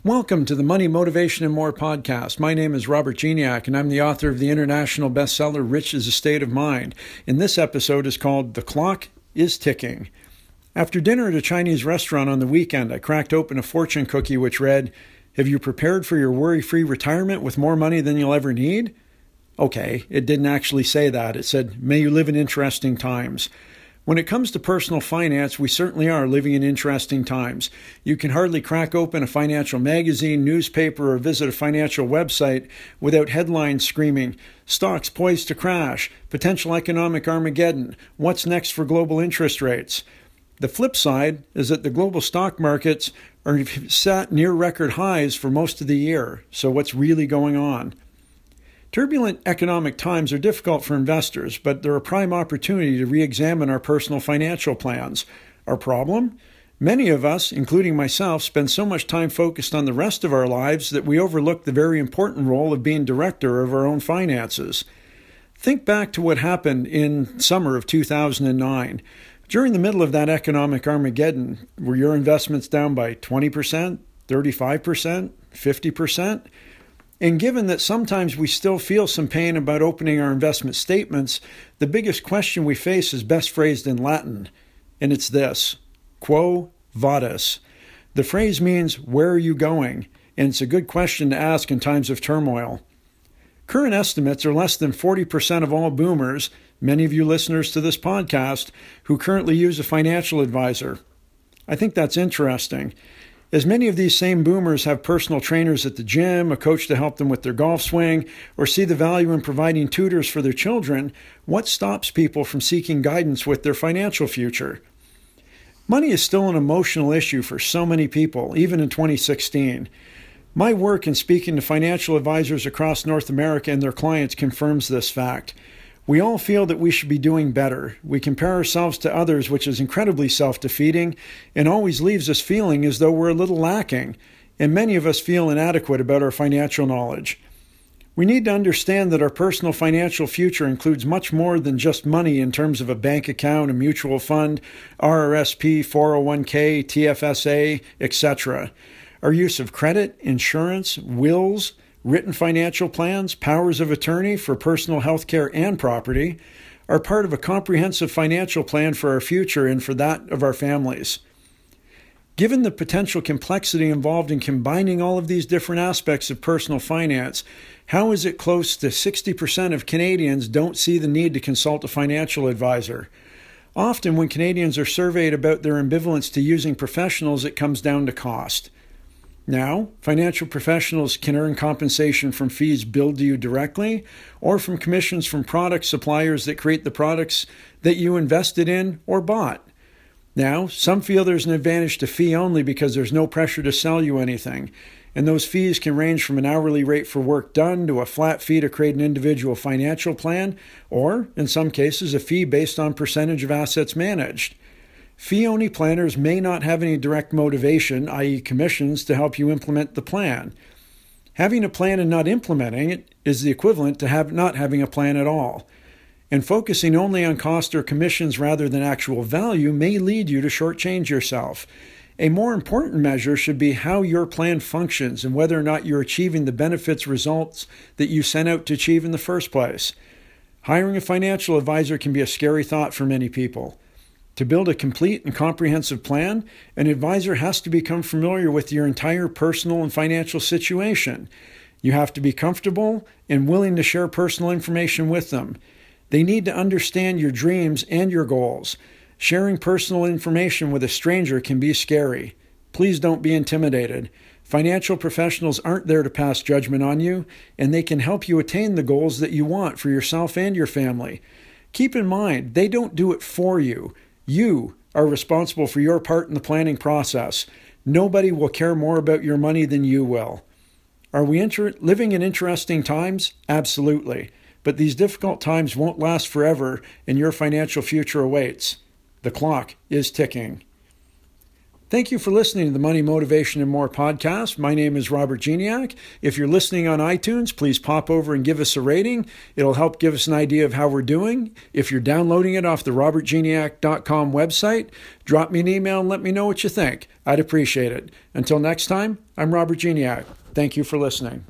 Welcome to the Money, Motivation, and More podcast. My name is Robert Geniak, and I'm the author of the international bestseller, Rich is a State of Mind. And this episode is called The Clock is Ticking. After dinner at a Chinese restaurant on the weekend, I cracked open a fortune cookie which read, "Have you prepared for your worry-free retirement with more money than you'll ever need?" Okay, it didn't actually say that. It said, "May you live in interesting times." When it comes to personal finance, we certainly are living in interesting times. You can hardly crack open a financial magazine, newspaper, or visit a financial website without headlines screaming, "Stocks poised to crash," "Potential economic Armageddon," "What's next for global interest rates?" The flip side is that the global stock markets are set near record highs for most of the year. So what's really going on? Turbulent economic times are difficult for investors, but they're a prime opportunity to re-examine our personal financial plans. Our problem? Many of us, including myself, spend so much time focused on the rest of our lives that we overlook the very important role of being director of our own finances. Think back to what happened in summer of 2009. During the middle of that economic Armageddon, were your investments down by 20%, 35%, 50%? And given that sometimes we still feel some pain about opening our investment statements, the biggest question we face is best phrased in Latin, and it's this: Quo vadis? The phrase means, where are you going? And it's a good question to ask in times of turmoil. Current estimates are less than 40% of all boomers, many of you listeners to this podcast, who currently use a financial advisor. I think that's interesting. As many of these same boomers have personal trainers at the gym, a coach to help them with their golf swing, or see the value in providing tutors for their children, what stops people from seeking guidance with their financial future? Money is still an emotional issue for so many people, even in 2016. My work in speaking to financial advisors across North America and their clients confirms this fact. We all feel that we should be doing better. We compare ourselves to others, which is incredibly self-defeating and always leaves us feeling as though we're a little lacking, and many of us feel inadequate about our financial knowledge. We need to understand that our personal financial future includes much more than just money in terms of a bank account, a mutual fund, RRSP, 401k, TFSA, etc. Our use of credit, insurance, wills, written financial plans, powers of attorney for personal health care and property are part of a comprehensive financial plan for our future and for that of our families. Given the potential complexity involved in combining all of these different aspects of personal finance, how is it close to 60% of Canadians don't see the need to consult a financial advisor? Often when Canadians are surveyed about their ambivalence to using professionals, it comes down to cost. Now, financial professionals can earn compensation from fees billed to you directly or from commissions from product suppliers that create the products that you invested in or bought. Now, some feel there's an advantage to fee only because there's no pressure to sell you anything, and those fees can range from an hourly rate for work done to a flat fee to create an individual financial plan, or, in some cases, a fee based on percentage of assets managed. Fee-only planners may not have any direct motivation, i.e. commissions, to help you implement the plan. Having a plan and not implementing it is the equivalent to not having a plan at all. And focusing only on cost or commissions rather than actual value may lead you to shortchange yourself. A more important measure should be how your plan functions and whether or not you're achieving the benefits results that you set out to achieve in the first place. Hiring a financial advisor can be a scary thought for many people. To build a complete and comprehensive plan, an advisor has to become familiar with your entire personal and financial situation. You have to be comfortable and willing to share personal information with them. They need to understand your dreams and your goals. Sharing personal information with a stranger can be scary. Please don't be intimidated. Financial professionals aren't there to pass judgment on you, and they can help you attain the goals that you want for yourself and your family. Keep in mind, they don't do it for you. You are responsible for your part in the planning process. Nobody will care more about your money than you will. Are we living in interesting times? Absolutely. But these difficult times won't last forever, and your financial future awaits. The clock is ticking. Thank you for listening to the Money, Motivation, and More podcast. My name is Robert Geniak. If you're listening on iTunes, please pop over and give us a rating. It'll help give us an idea of how we're doing. If you're downloading it off the robertgeniak.com website, drop me an email and let me know what you think. I'd appreciate it. Until next time, I'm Robert Geniak. Thank you for listening.